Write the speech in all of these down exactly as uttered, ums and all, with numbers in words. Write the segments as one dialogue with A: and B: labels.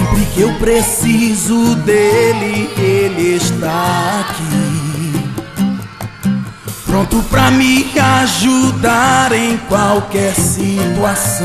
A: Sempre que eu preciso dele, ele está aqui, pronto pra me ajudar em qualquer situação.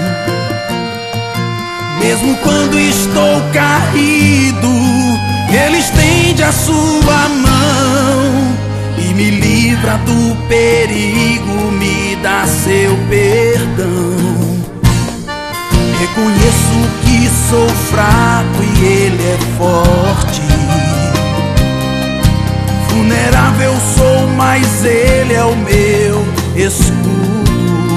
A: Mesmo quando estou caído, ele estende a sua mão e me livra do perigo, me dá seu perdão. Reconheço que sou fraco e ele é forte. Vulnerável sou, mas ele é o meu escudo.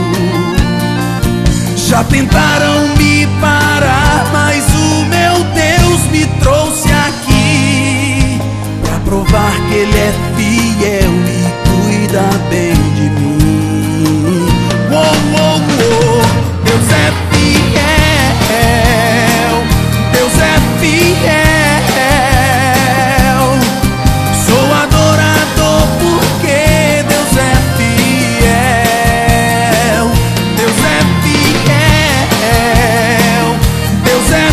A: Já tentaram me parar, mas o meu Deus me trouxe aqui pra provar que ele é fiel e cuida bem de mim. Uou, uou, uou. Deus é fiel, Deus é fiel. Sou adorador porque Deus é fiel. Deus é fiel, Deus é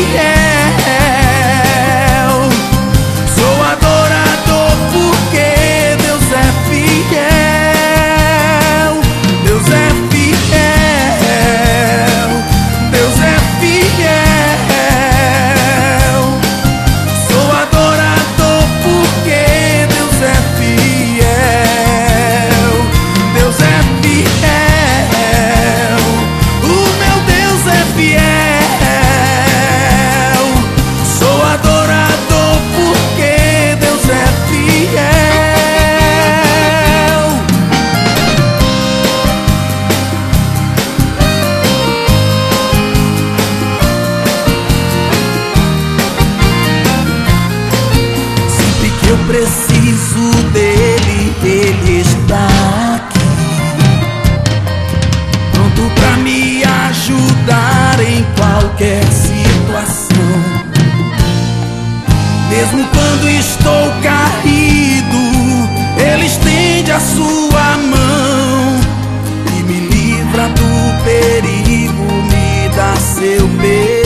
A: fiel. Sou adorador porque Deus é fiel. Deus é fiel, Deus é fiel. Sou adorador porque Deus é fiel. Deus é fiel, o meu Deus é fiel. Sou adorador porque Deus é fiel. Sempre que eu preciso dele, ele está aqui, pronto pra me ajudar em qualquer situação. Mesmo quando estou caído, ele estende a sua mão e me livra do perigo, me dá seu beijo.